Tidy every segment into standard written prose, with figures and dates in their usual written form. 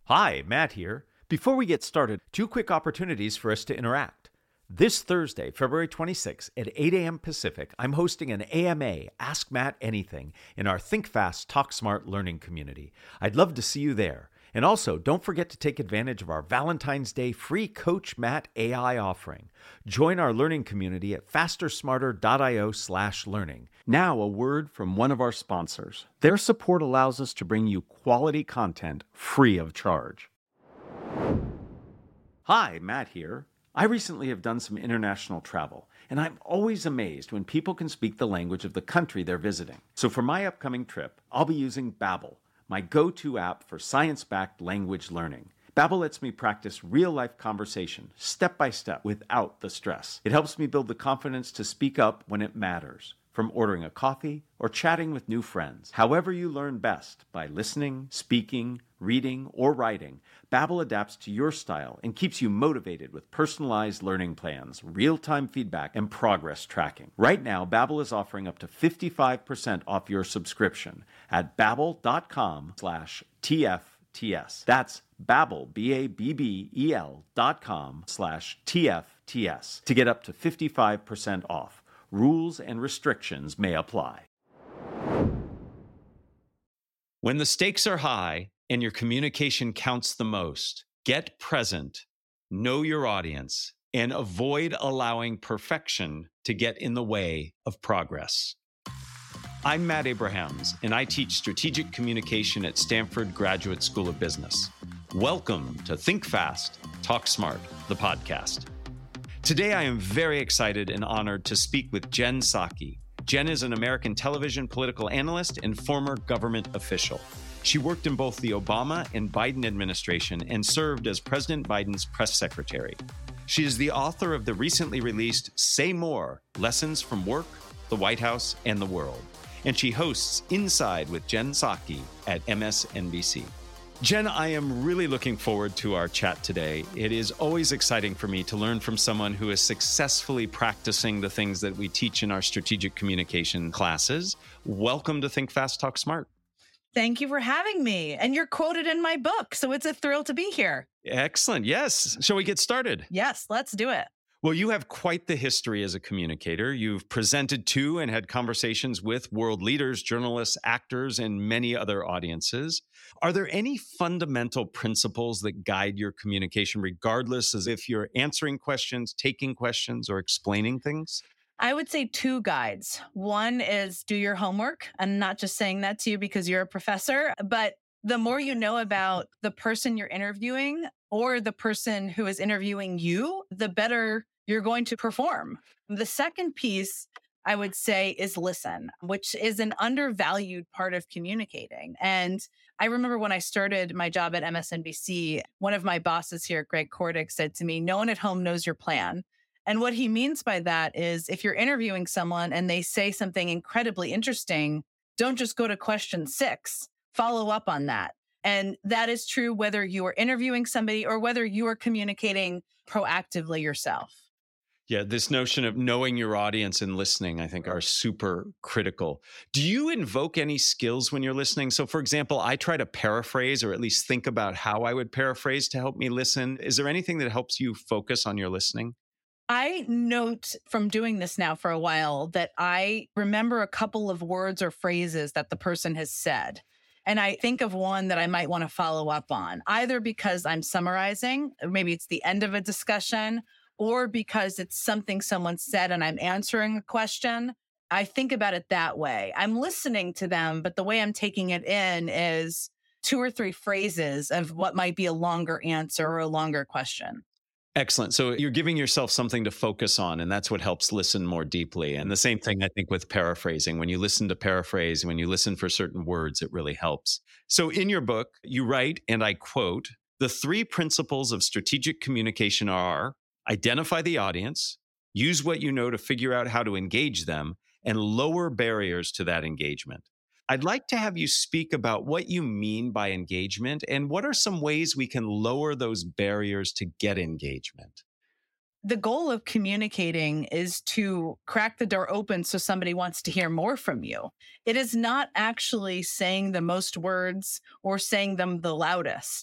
Hi, Matt here. Before we get started, two quick opportunities for us to interact. This Thursday, February 26th at 8 a.m. Pacific, I'm hosting an AMA, Ask Matt Anything, in our Think Fast, Talk Smart learning community. I'd love to see you there. And also, don't forget to take advantage of our Valentine's Day free Coach Matt AI offering. Join our learning community at fastersmarter.io/learning. Now, a word from one of our sponsors. Their support allows us to bring you quality content free of charge. Hi, Matt here. I recently have done some international travel, and I'm always amazed when people can speak the language of the country they're visiting. So for my upcoming trip, I'll be using Babbel, my go-to app for science-backed language learning. Babbel lets me practice real-life conversation, step-by-step, without the stress. It helps me build the confidence to speak up when it matters, from ordering a coffee or chatting with new friends. However you learn best, by listening, speaking, reading, or writing, Babbel adapts to your style and keeps you motivated with personalized learning plans, real-time feedback, and progress tracking. Right now, Babbel is offering up to 55% off your subscription at babbel.com/TFTS. That's Babbel, BABBEL.com/TFTS to get up to 55% off. Rules and restrictions may apply. When the stakes are high and your communication counts the most, get present, know your audience, and avoid allowing perfection to get in the way of progress. I'm Matt Abrahams, and I teach strategic communication at Stanford Graduate School of Business. Welcome to Think Fast, Talk Smart, the podcast. Today, I am very excited and honored to speak with Jen Psaki. Jen is an American television political analyst and former government official. She worked in both the Obama and Biden administration and served as President Biden's press secretary. She is the author of the recently released Say More: Lessons from Work, the White House, and the World. And she hosts Inside with Jen Psaki at MSNBC. Jen, I am really looking forward to our chat today. It is always exciting for me to learn from someone who is successfully practicing the things that we teach in our strategic communication classes. Welcome to Think Fast, Talk Smart. Thank you for having me. And you're quoted in my book, so it's a thrill to be here. Excellent. Yes. Shall we get started? Yes, let's do it. Well, you have quite the history as a communicator. You've presented to and had conversations with world leaders, journalists, actors, and many other audiences. Are there any fundamental principles that guide your communication, regardless as if you're answering questions, taking questions, or explaining things? I would say two guides. One is do your homework. I'm not just saying that to you because you're a professor, but the more you know about the person you're interviewing or the person who is interviewing you, the better you're going to perform. The second piece, I would say, is listen, which is an undervalued part of communicating. And I remember when I started my job at MSNBC, one of my bosses here, Greg Kordick, said to me, no one at home knows your plan. And what he means by that is if you're interviewing someone and they say something incredibly interesting, don't just go to question 6, follow up on that. And that is true whether you are interviewing somebody or whether you are communicating proactively yourself. Yeah, this notion of knowing your audience and listening, I think, are super critical. Do you invoke any skills when you're listening? So, for example, I try to paraphrase or at least think about how I would paraphrase to help me listen. Is there anything that helps you focus on your listening? I note from doing this now for a while that I remember a couple of words or phrases that the person has said. And I think of one that I might want to follow up on, either because I'm summarizing, or maybe it's the end of a discussion, or because it's something someone said and I'm answering a question. I think about it that way. I'm listening to them, but the way I'm taking it in is 2 or 3 phrases of what might be a longer answer or a longer question. Excellent. So you're giving yourself something to focus on, and that's what helps listen more deeply. And the same thing, I think, with paraphrasing. When you listen to paraphrase, when you listen for certain words, it really helps. So in your book, you write, and I quote, the 3 principles of strategic communication are identify the audience, use what you know to figure out how to engage them, and lower barriers to that engagement. I'd like to have you speak about what you mean by engagement and what are some ways we can lower those barriers to get engagement. The goal of communicating is to crack the door open so somebody wants to hear more from you. It is not actually saying the most words or saying them the loudest.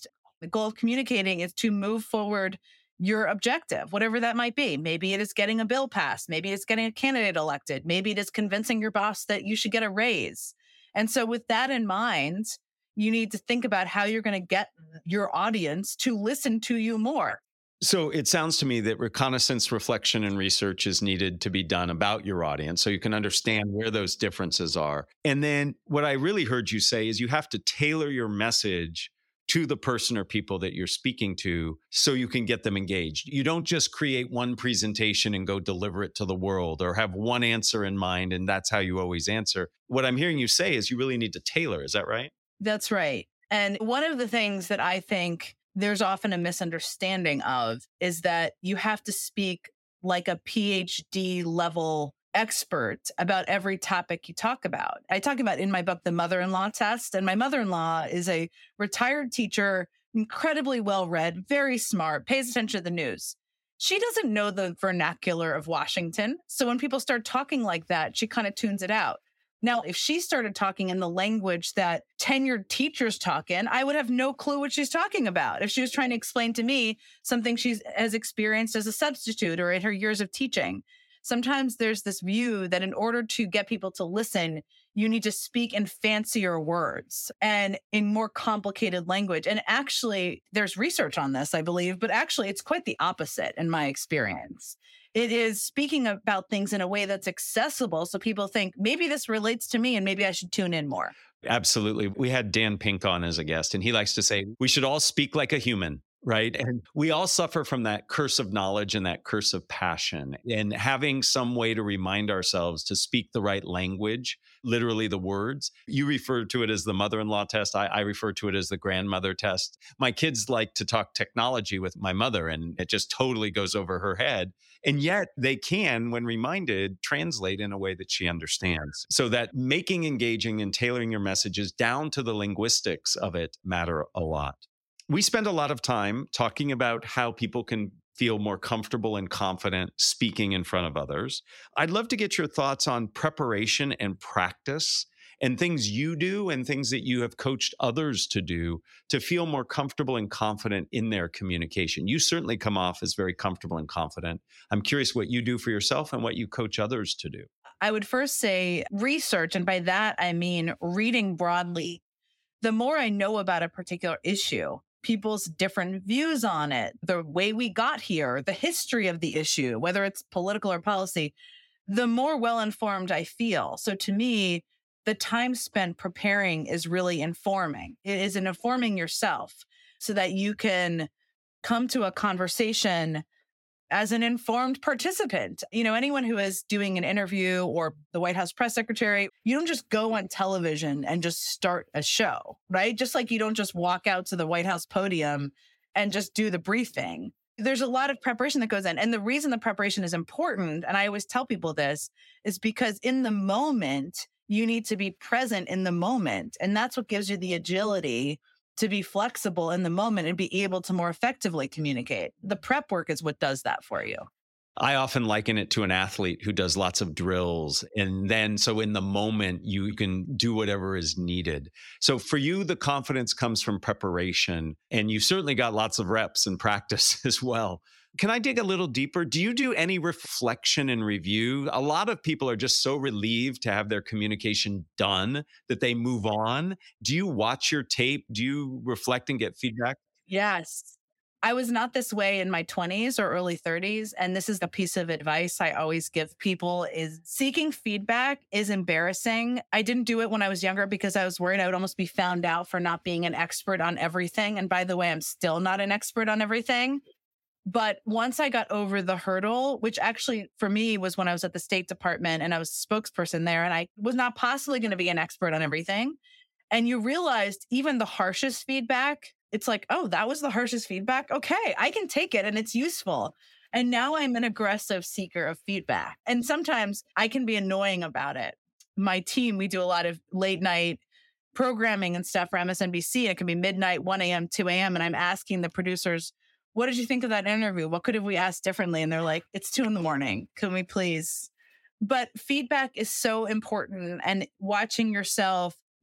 The goal of communicating is to move forward your objective, whatever that might be. Maybe it is getting a bill passed. Maybe it's getting a candidate elected. Maybe it is convincing your boss that you should get a raise. And so with that in mind, you need to think about how you're going to get your audience to listen to you more. So it sounds to me that reconnaissance, reflection, and research is needed to be done about your audience so you can understand where those differences are. And then what I really heard you say is you have to tailor your message to the person or people that you're speaking to so you can get them engaged. You don't just create one presentation and go deliver it to the world or have one answer in mind and that's how you always answer. What I'm hearing you say is you really need to tailor. Is that right? That's right. And one of the things that I think there's often a misunderstanding of is that you have to speak like a PhD level expert about every topic you talk about. I talk about in my book, The Mother-in-Law Test. And my mother-in-law is a retired teacher, incredibly well-read, very smart, pays attention to the news. She doesn't know the vernacular of Washington. So when people start talking like that, she kind of tunes it out. Now, if she started talking in the language that tenured teachers talk in, I would have no clue what she's talking about. If she was trying to explain to me something she has experienced as a substitute or in her years of teaching. Sometimes there's this view that in order to get people to listen, you need to speak in fancier words and in more complicated language. And actually, there's research on this, I believe, but actually it's quite the opposite in my experience. It is speaking about things in a way that's accessible so people think maybe this relates to me and maybe I should tune in more. Absolutely. We had Dan Pink on as a guest, and he likes to say, we should all speak like a human, right? And we all suffer from that curse of knowledge and that curse of passion. And having some way to remind ourselves to speak the right language, literally the words. You refer to it as the mother-in-law test. I refer to it as the grandmother test. My kids like to talk technology with my mother, and it just totally goes over her head. And yet they can, when reminded, translate in a way that she understands. So that making engaging and tailoring your messages down to the linguistics of it matter a lot. We spend a lot of time talking about how people can feel more comfortable and confident speaking in front of others. I'd love to get your thoughts on preparation and practice and things you do and things that you have coached others to do to feel more comfortable and confident in their communication. You certainly come off as very comfortable and confident. I'm curious what you do for yourself and what you coach others to do. I would first say research, and by that I mean reading broadly. The more I know about a particular issue, people's different views on it, the way we got here, the history of the issue, whether it's political or policy, the more well-informed I feel. So to me, the time spent preparing is really informing. It is in informing yourself so that you can come to a conversation as an informed participant. You know, anyone who is doing an interview or the White House press secretary, you don't just go on television and just start a show, right? Just like you don't just walk out to the White House podium and just do the briefing. There's a lot of preparation that goes in. And the reason the preparation is important, and I always tell people this, is because in the moment, you need to be present in the moment. And that's what gives you the agility to be flexible in the moment and be able to more effectively communicate. The prep work is what does that for you. I often liken it to an athlete who does lots of drills. And then, so in the moment, you can do whatever is needed. So for you, the confidence comes from preparation. And you certainly got lots of reps and practice as well. Can I dig a little deeper? Do you do any reflection and review? A lot of people are just so relieved to have their communication done that they move on. Do you watch your tape? Do you reflect and get feedback? Yes. I was not this way in my 20s or early 30s. And this is a piece of advice I always give people is seeking feedback is embarrassing. I didn't do it when I was younger because I was worried I would almost be found out for not being an expert on everything. And by the way, I'm still not an expert on everything. But once I got over the hurdle, which actually for me was when I was at the State Department and I was a spokesperson there and I was not possibly going to be an expert on everything. And you realized even the harshest feedback, it's like, oh, that was the harshest feedback. Okay, I can take it and it's useful. And now I'm an aggressive seeker of feedback. And sometimes I can be annoying about it. My team, we do a lot of late night programming and stuff for MSNBC. And it can be midnight, 1 a.m., 2 a.m. And I'm asking the producers, what did you think of that interview? What could have we asked differently? And they're like, it's 2 a.m. Can we please? But feedback is so important and watching yourself.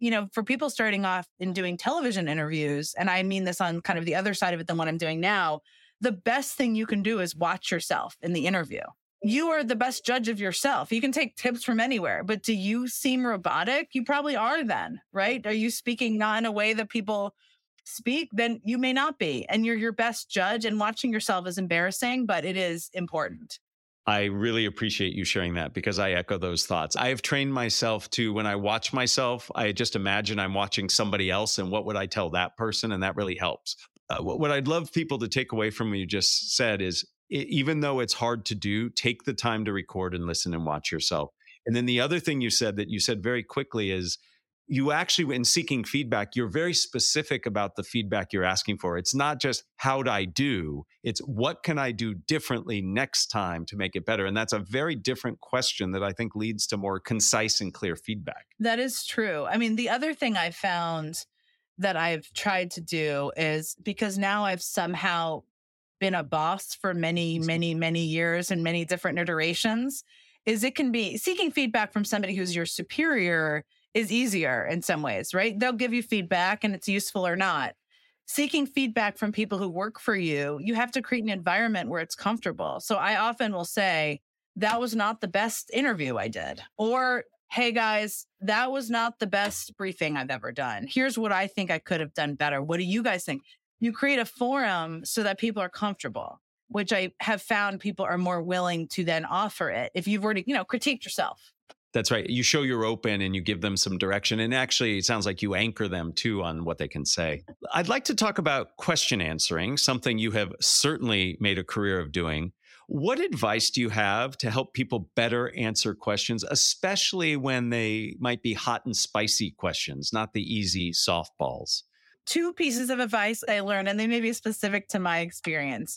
for people starting off in doing television interviews, and I mean this on kind of the other side of it than what I'm doing now, the best thing you can do is watch yourself in the interview. You are the best judge of yourself. You can take tips from anywhere, but do you seem robotic? You probably are then, right? Are you speaking not in a way that people speak? Then you may not be. And you're your best judge, and watching yourself is embarrassing, but it is important. I really appreciate you sharing that because I echo those thoughts. I have trained myself to, when I watch myself, I just imagine I'm watching somebody else and what would I tell that person? And that really helps. What I'd love people to take away from what you just said is, even though it's hard to do, take the time to record and listen and watch yourself. And then the other thing you said that you said very quickly is, you actually, in seeking feedback, you're very specific about the feedback you're asking for. It's not just how'd I do, it's what can I do differently next time to make it better? And that's a very different question that I think leads to more concise and clear feedback. That is true. I mean, the other thing I found that I've tried to do is, because now I've somehow been a boss for many, many, many years and many different iterations, is it can be seeking feedback from somebody who's your superior is easier in some ways, right? They'll give you feedback and it's useful or not. Seeking feedback from people who work for you, you have to create an environment where it's comfortable. So I often will say, that was not the best interview I did. Or, hey guys, that was not the best briefing I've ever done. Here's what I think I could have done better. What do you guys think? You create a forum so that people are comfortable, which I have found people are more willing to then offer it if you've already, critiqued yourself. That's right. You show you're open and you give them some direction. And actually, it sounds like you anchor them too on what they can say. I'd like to talk about question answering, something you have certainly made a career of doing. What advice do you have to help people better answer questions, especially when they might be hot and spicy questions, not the easy softballs? 2 pieces of advice I learned, and they may be specific to my experience.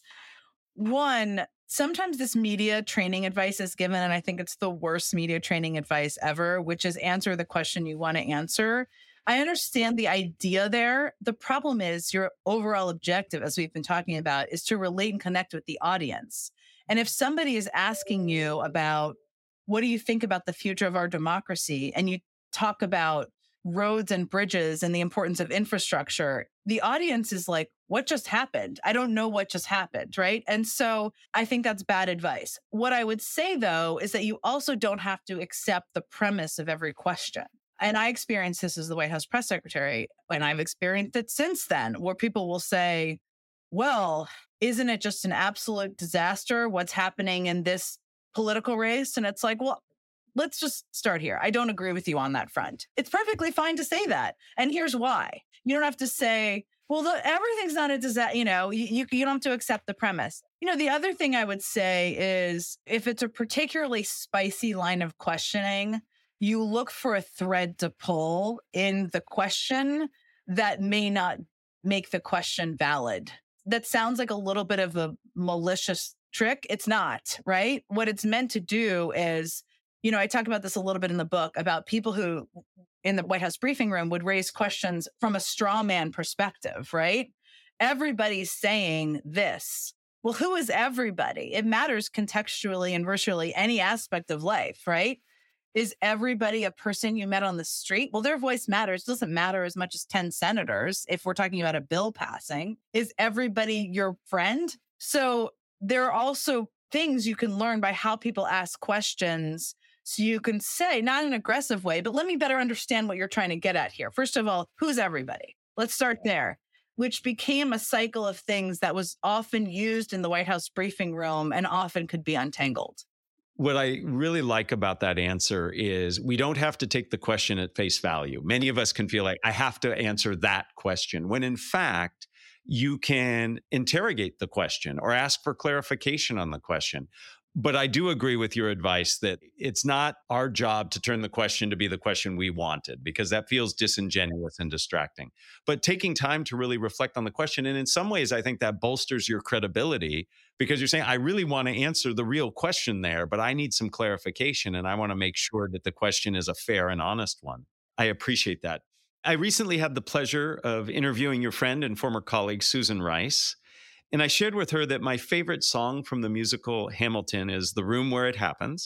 One, sometimes this media training advice is given, and I think it's the worst media training advice ever, which is answer the question you want to answer. I understand the idea there. The problem is your overall objective, as we've been talking about, is to relate and connect with the audience. And if somebody is asking you about, what do you think about the future of our democracy? And you talk about roads and bridges and the importance of infrastructure, the audience is like, what just happened? I don't know what just happened, right? And so I think that's bad advice. What I would say, though, is that you also don't have to accept the premise of every question. And I experienced this as the White House press secretary, and I've experienced it since then, where people will say, well, isn't it just an absolute disaster what's happening in this political race? And it's like, well, let's just start here. I don't agree with you on that front. It's perfectly fine to say that. And here's why. You don't have to say, well, everything's not a disaster. You don't have to accept the premise. The other thing I would say is, if it's a particularly spicy line of questioning, you look for a thread to pull in the question that may not make the question valid. That sounds like a little bit of a malicious trick. It's not, right? What it's meant to do is, I talk about this a little bit in the book about people who in the White House briefing room would raise questions from a straw man perspective, right? Everybody's saying this. Well, who is everybody? It matters contextually in virtually any aspect of life, right? Is everybody a person you met on the street? Well, their voice matters. It doesn't matter as much as 10 senators if we're talking about a bill passing. Is everybody your friend? So there are also things you can learn by how people ask questions. So you can say, not in an aggressive way, but let me better understand what you're trying to get at here. First of all, who's everybody? Let's start there, which became a cycle of things that was often used in the White House briefing room and often could be untangled. What I really like about that answer is we don't have to take the question at face value. Many of us can feel like I have to answer that question, when in fact, you can interrogate the question or ask for clarification on the question. But I do agree with your advice that it's not our job to turn the question to be the question we wanted, because that feels disingenuous and distracting. But taking time to really reflect on the question, and in some ways, I think that bolsters your credibility, because you're saying, I really want to answer the real question there, but I need some clarification, and I want to make sure that the question is a fair and honest one. I appreciate that. I recently had the pleasure of interviewing your friend and former colleague, Susan Rice. And I shared with her that my favorite song from the musical Hamilton is The Room Where It Happens.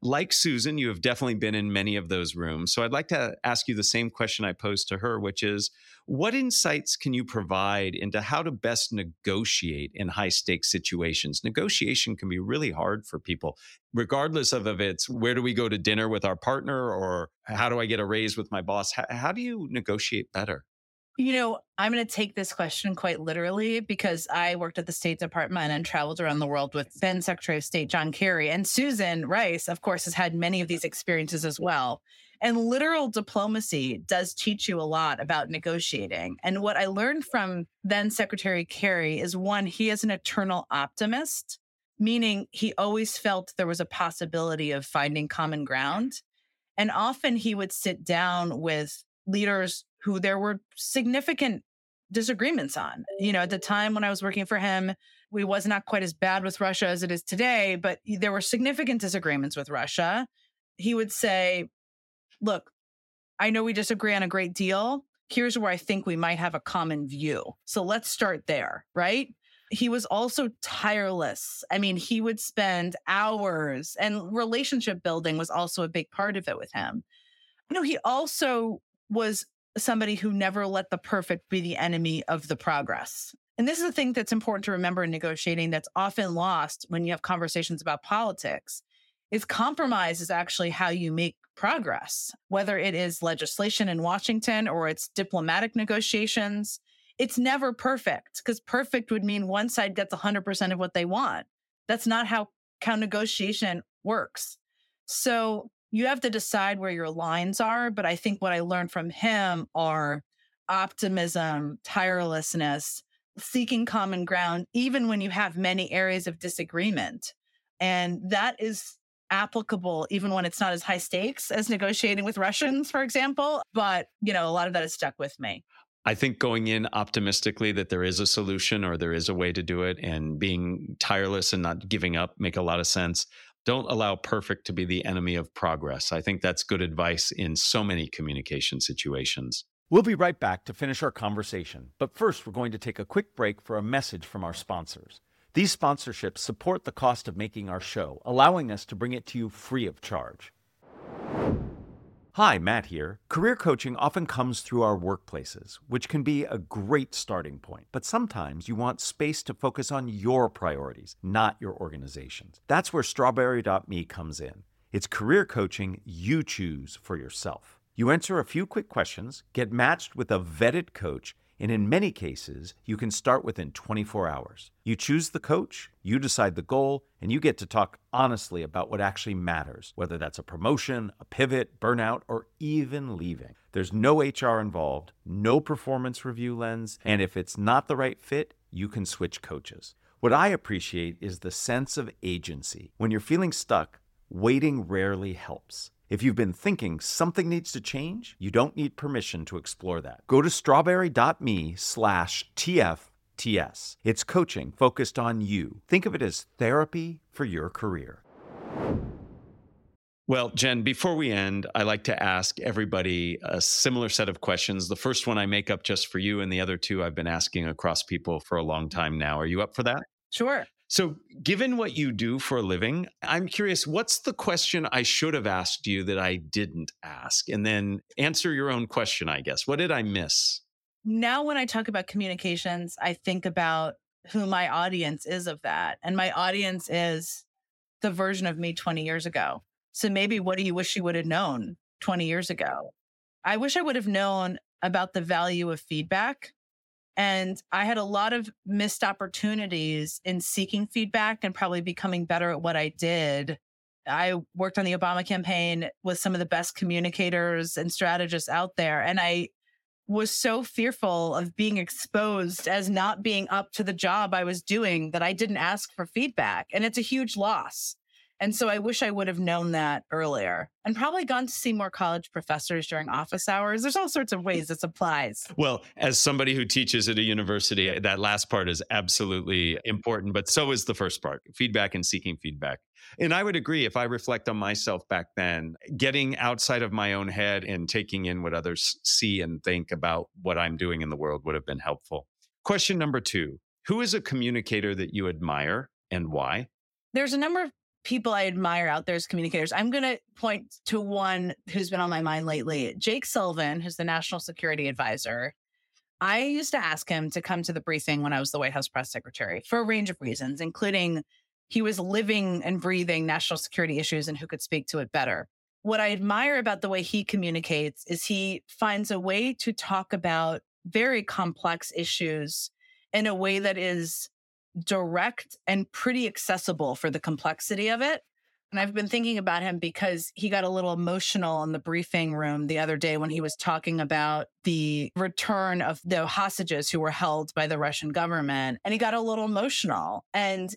Like Susan, you have definitely been in many of those rooms. So I'd like to ask you the same question I posed to her, which is what insights can you provide into how to best negotiate in high stakes situations? Negotiation can be really hard for people, regardless of if it's where do we go to dinner with our partner or how do I get a raise with my boss? How do you negotiate better? I'm going to take this question quite literally because I worked at the State Department and traveled around the world with then Secretary of State John Kerry. And Susan Rice, of course, has had many of these experiences as well. And literal diplomacy does teach you a lot about negotiating. And what I learned from then Secretary Kerry is one, he is an eternal optimist, meaning he always felt there was a possibility of finding common ground. And often he would sit down with leaders who there were significant disagreements on. At the time when I was working for him, we was not quite as bad with Russia as it is today, but there were significant disagreements with Russia. He would say, look, I know we disagree on a great deal. Here's where I think we might have a common view. So let's start there, right? He was also tireless. I mean, he would spend hours, and relationship building was also a big part of it with him. He also was somebody who never let the perfect be the enemy of the progress. And this is a thing that's important to remember in negotiating that's often lost when you have conversations about politics, is compromise is actually how you make progress, whether it is legislation in Washington or it's diplomatic negotiations. It's never perfect because perfect would mean one side gets 100% of what they want. That's not how negotiation works. So you have to decide where your lines are. But I think what I learned from him are optimism, tirelessness, seeking common ground, even when you have many areas of disagreement. And that is applicable even when it's not as high stakes as negotiating with Russians, for example. But, a lot of that has stuck with me. I think going in optimistically that there is a solution or there is a way to do it and being tireless and not giving up make a lot of sense. Don't allow perfect to be the enemy of progress. I think that's good advice in so many communication situations. We'll be right back to finish our conversation. But first, we're going to take a quick break for a message from our sponsors. These sponsorships support the cost of making our show, allowing us to bring it to you free of charge. Hi, Matt here. Career coaching often comes through our workplaces, which can be a great starting point. But sometimes you want space to focus on your priorities, not your organization's. That's where Strawberry.me comes in. It's career coaching you choose for yourself. You answer a few quick questions, get matched with a vetted coach, and in many cases, you can start within 24 hours. You choose the coach, you decide the goal, and you get to talk honestly about what actually matters, whether that's a promotion, a pivot, burnout, or even leaving. There's no HR involved, no performance review lens, and if it's not the right fit, you can switch coaches. What I appreciate is the sense of agency. When you're feeling stuck, waiting rarely helps. If you've been thinking something needs to change, you don't need permission to explore that. Go to strawberry.me/TFTS. It's coaching focused on you. Think of it as therapy for your career. Well, Jen, before we end, I like to ask everybody a similar set of questions. The first one I make up just for you, and the other two I've been asking across people for a long time now. Are you up for that? Sure. So, given what you do for a living, I'm curious, what's the question I should have asked you that I didn't ask? And then answer your own question, I guess. What did I miss? Now, when I talk about communications, I think about who my audience is of that. And my audience is the version of me 20 years ago. So maybe what do you wish you would have known 20 years ago? I wish I would have known about the value of feedback. And I had a lot of missed opportunities in seeking feedback and probably becoming better at what I did. I worked on the Obama campaign with some of the best communicators and strategists out there. And I was so fearful of being exposed as not being up to the job I was doing that I didn't ask for feedback. And it's a huge loss. And so I wish I would have known that earlier and probably gone to see more college professors during office hours. There's all sorts of ways this applies. Well, as somebody who teaches at a university, that last part is absolutely important, but so is the first part, feedback and seeking feedback. And I would agree, if I reflect on myself back then, getting outside of my own head and taking in what others see and think about what I'm doing in the world would have been helpful. Question number 2, who is a communicator that you admire and why? There's a number of people I admire out there as communicators, I'm going to point to one who's been on my mind lately. Jake Sullivan, who's the National Security Advisor. I used to ask him to come to the briefing when I was the White House press secretary for a range of reasons, including he was living and breathing national security issues and who could speak to it better. What I admire about the way he communicates is he finds a way to talk about very complex issues in a way that is direct and pretty accessible for the complexity of it. And I've been thinking about him because he got a little emotional in the briefing room the other day when he was talking about the return of the hostages who were held by the Russian government. And he got a little emotional. And,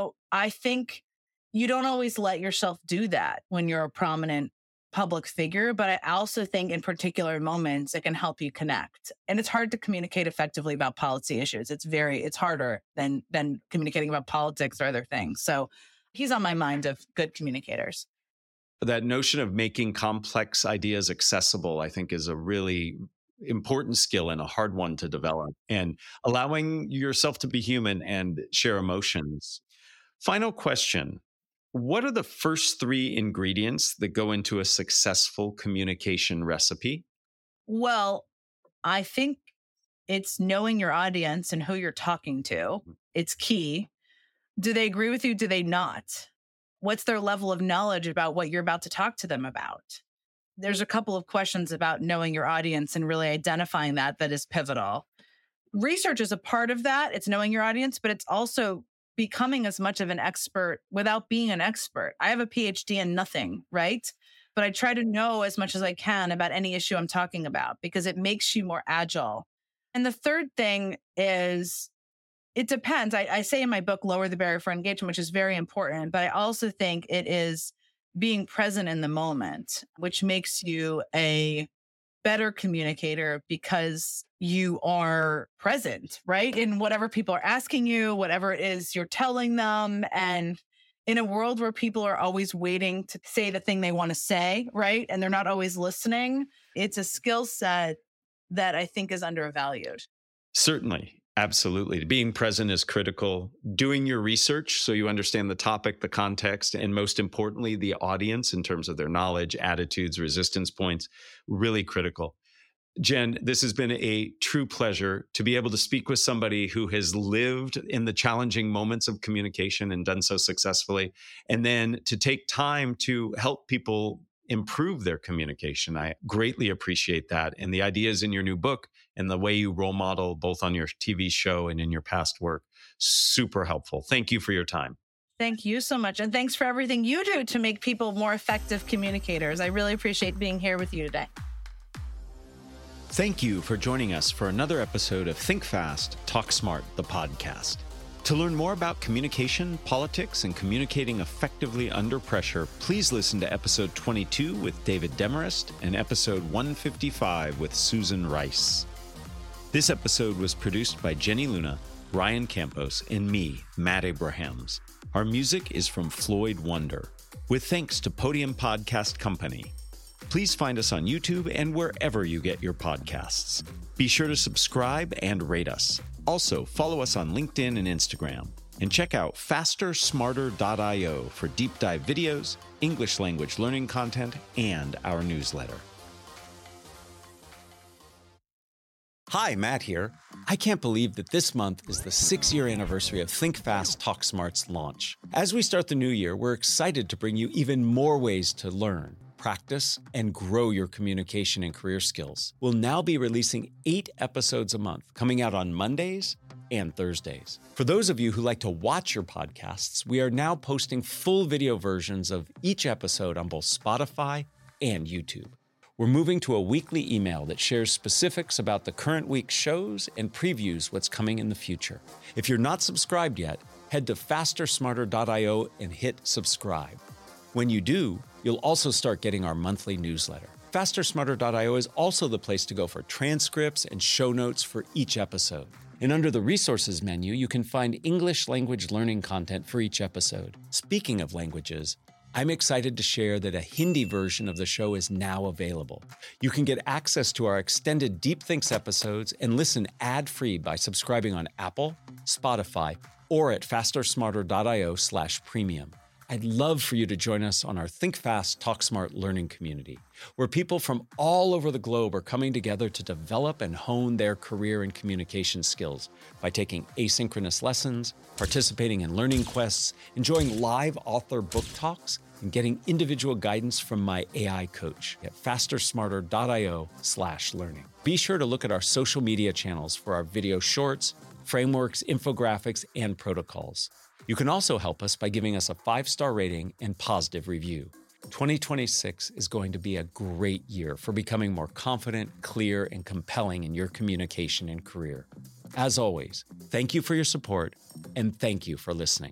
I think you don't always let yourself do that when you're a prominent public figure, but I also think in particular moments, it can help you connect. And it's hard to communicate effectively about policy issues. It's harder than communicating about politics or other things. So he's on my mind of good communicators. That notion of making complex ideas accessible, I think, is a really important skill and a hard one to develop, and allowing yourself to be human and share emotions. Final question. What are the first 3 ingredients that go into a successful communication recipe? Well, I think it's knowing your audience and who you're talking to. It's key. Do they agree with you? Do they not? What's their level of knowledge about what you're about to talk to them about? There's a couple of questions about knowing your audience and really identifying that is pivotal. Research is a part of that. It's knowing your audience, but it's also becoming as much of an expert without being an expert. I have a PhD in nothing, right? But I try to know as much as I can about any issue I'm talking about because it makes you more agile. And the third thing is, it depends. I say in my book, lower the barrier for engagement, which is very important, but I also think it is being present in the moment, which makes you a better communicator because you are present, right? In whatever people are asking you, whatever it is you're telling them. And in a world where people are always waiting to say the thing they want to say, right? And they're not always listening, it's a skill set that I think is undervalued. Certainly. Absolutely. Being present is critical. Doing your research so you understand the topic, the context, and most importantly, the audience in terms of their knowledge, attitudes, resistance points, really critical. Jen, this has been a true pleasure to be able to speak with somebody who has lived in the challenging moments of communication and done so successfully, and then to take time to help people improve their communication. I greatly appreciate that. And the ideas in your new book and the way you role model both on your TV show and in your past work, super helpful. Thank you for your time. Thank you so much. And thanks for everything you do to make people more effective communicators. I really appreciate being here with you today. Thank you for joining us for another episode of Think Fast, Talk Smart, the podcast. To learn more about communication, politics, and communicating effectively under pressure, please listen to episode 22 with David Demarest and episode 155 with Susan Rice. This episode was produced by Jenny Luna, Ryan Campos, and me, Matt Abrahams. Our music is from Floyd Wonder. With thanks to Podium Podcast Company. Please find us on YouTube and wherever you get your podcasts. Be sure to subscribe and rate us. Also, follow us on LinkedIn and Instagram. And check out fastersmarter.io for deep dive videos, English language learning content, and our newsletter. Hi, Matt here. I can't believe that this month is the 6-year anniversary of Think Fast, Talk Smart's launch. As we start the new year, we're excited to bring you even more ways to learn, practice, and grow your communication and career skills. We'll now be releasing 8 episodes a month, coming out on Mondays and Thursdays. For those of you who like to watch your podcasts, we are now posting full video versions of each episode on both Spotify and YouTube. We're moving to a weekly email that shares specifics about the current week's shows and previews what's coming in the future. If you're not subscribed yet, head to fastersmarter.io and hit subscribe. When you do, you'll also start getting our monthly newsletter. Fastersmarter.io is also the place to go for transcripts and show notes for each episode. And under the resources menu, you can find English language learning content for each episode. Speaking of languages, I'm excited to share that a Hindi version of the show is now available. You can get access to our extended Deep Thinks episodes and listen ad-free by subscribing on Apple, Spotify, or at fastersmarter.io/premium. I'd love for you to join us on our Think Fast, Talk Smart learning community, where people from all over the globe are coming together to develop and hone their career and communication skills by taking asynchronous lessons, participating in learning quests, enjoying live author book talks, and getting individual guidance from my AI coach at fastersmarter.io/learning. Be sure to look at our social media channels for our video shorts, frameworks, infographics, and protocols. You can also help us by giving us a 5-star rating and positive review. 2026 is going to be a great year for becoming more confident, clear, and compelling in your communication and career. As always, thank you for your support, and thank you for listening.